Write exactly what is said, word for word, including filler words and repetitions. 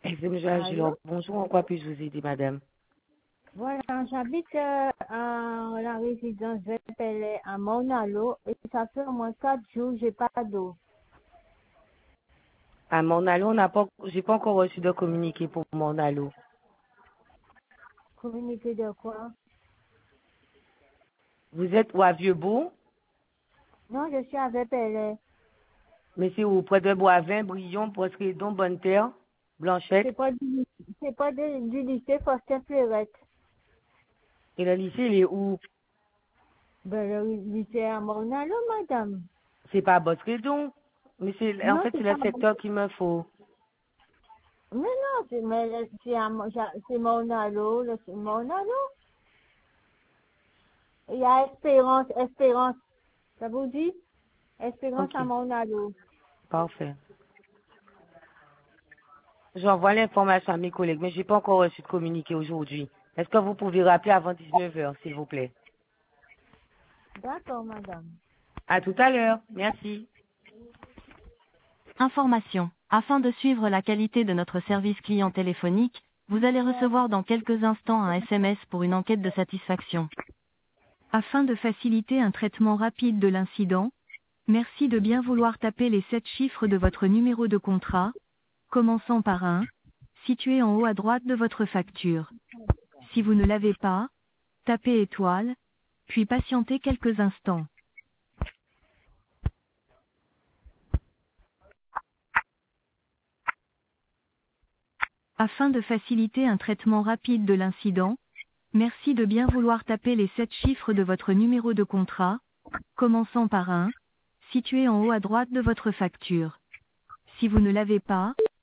F M Joël Allô? Gillon. Bonjour, en quoi puis-je vous aider, madame? Voilà, j'habite euh, à la résidence Zepelé à Monalo et ça fait au moins quatre jours, j'ai pas d'eau. À Mornalo, on n'a pas, j'ai pas encore reçu de communiqué pour Mornalo. Communiqué de quoi? Vous êtes où à Vieux-Bourg? Non, je suis à Zepelé. Mais c'est où? Près de Boivin, Brion, Poisredon, Bonne-Terre, Blanchette. C'est pas du, c'est pas de- du lycée Foster Fleurette. Et le lycée, il est où? Ben, le lycée à Monalo, madame. C'est pas à Poisredon. Mais c'est, en Non, fait, c'est c'est pas le à Mon- secteur qu'il me faut. Mais non, c'est, mais le- c'est à Mon- j'a- c'est Monalo, le- c'est Monalo. Il y a Espérance, Espérance. Ça vous dit? Espérance Ok, à Monalo. parfait. J'envoie l'information à mes collègues, mais j'ai pas encore reçu de communiqué aujourd'hui. Est-ce que vous pouvez rappeler avant dix-neuf heures, s'il vous plaît? D'accord, madame. À tout à l'heure. Merci. Information. Afin de suivre la qualité de notre service client téléphonique, vous allez recevoir dans quelques instants un S M S pour une enquête de satisfaction. Afin de faciliter un traitement rapide de l'incident, merci de bien vouloir taper les sept chiffres de votre numéro de contrat, commençant par un, situé en haut à droite de votre facture. Si vous ne l'avez pas, tapez étoile, puis patientez quelques instants. Afin de faciliter un traitement rapide de l'incident, merci de bien vouloir taper les sept chiffres de votre numéro de contrat, commençant par un, situé en haut à droite de votre facture. Si vous ne l'avez pas,